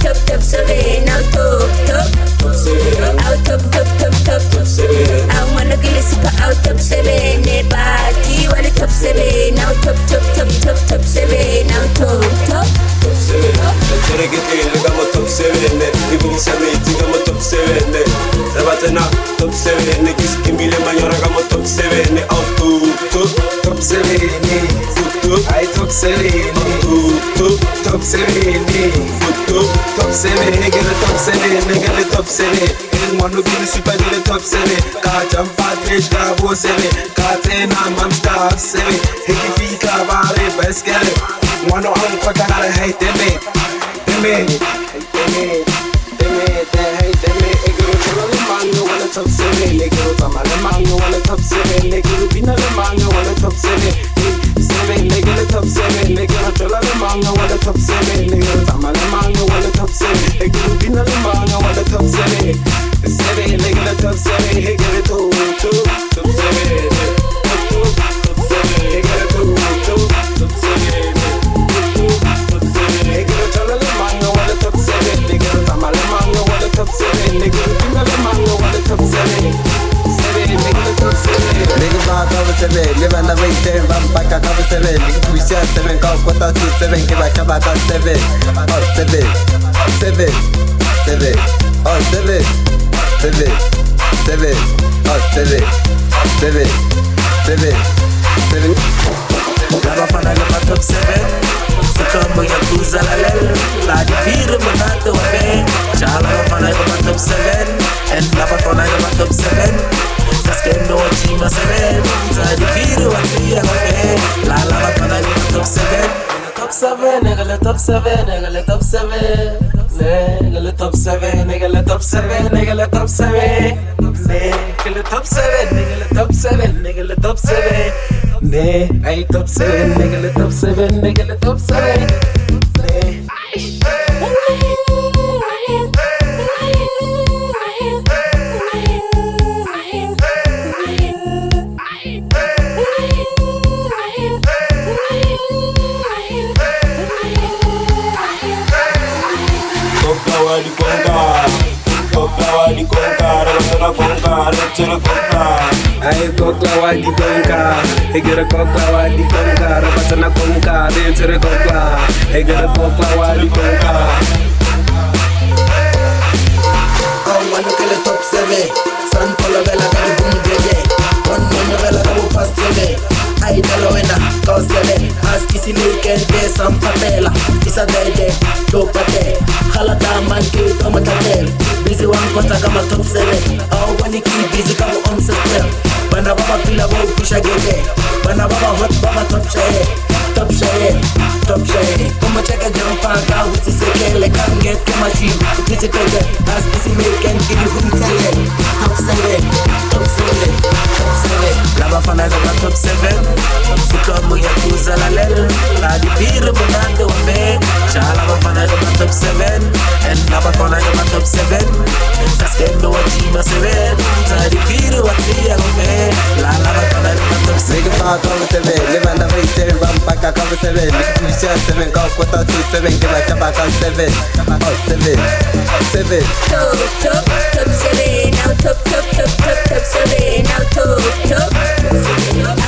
top top 7, out top top 7, out top 7. I wanna get a super out top 7. Party wanna top 7, out top 7, out top 7. 저렇게 뛰는 거 top 7네. 이분이 삶에 있는 거 top 7네. 잡았잖아 top 7네. 기스키 밀레만 열어가 top 7네. top 7네. I top 7네. top 7네. top 7 nigga top 7 nigga top 7. Mano gini super gini top 7. Kacam patrish gabo 7. Katena mam staff 7. Hiki fika vare beskele. Mano ang pagkakala hey teme. Mango wala top 7, negro tama le mango wala top 7, negro bina le mango wala top 7, 7 negro top 7, negro chola le mango wala top 7, negro tama le mango wala top 7, negro bina le mango wala top 7, 7 negro top 7, negro top 7, top 7, negro top 7, negro chola le mango wala top 7, negro tama le mango wala top 7, negro bina le mango wala top 7, 7 negro top 7. Nigga bang cover 7, live on the way 7, back cover 7, nigga push 7, go quarter to 7, give back about 7, oh 7, 7, 7, oh 7, 7, 7, oh 7, 7, 7, 7. La bafana le top 7. Como ya cruza la lel, la di pire me nate wabe. Chala bafana le top 7, and la bafana le top 7. Saske no chima 7, sa di pire wabe. La bafana le top 7. Top 7, nigga le top 7, nigga le top 7. Nigga le top 7, nigga le top 7, nigga le top 7. Nigga le top 7, nigga le top 7, nigga le top 7. I top 7, nigga le top 7, nigga le top 7. Ay kokla wadi konka, egera kokla wadi konka, rabatana konka, dentere kokla, egera kokla wadi konka. I wanna kill a top 7, San Polo Bella got the boom gege, one man Bella got the past 7. I tell her when I go 7, ask kissy weekend day some papela, it's a day, do pate, halata man kill tomatel, busy one quarter kama top 7, oh when you keep busy kama on system. Bana baba pila bo pusha gege, bana baba hot baba top share, top share, top share. Como check a jump and go with the sekele, come get to my team. It's a kege, as busy make and give you who tell it. Top 7, top 7, top 7. La bafana de top 7, como ya cruza la lel, la di pire bonante wabe. Chala bafana de top 7, and la bafana de top 7. Saske no chima 7, sa di pire watia wabe. Nigga bang cover 7, live on the way 7, back cover 7, nigga push 7, go quarter to 7, give back about 7, oh 7, 7. Top 7, out top 7, out top 7.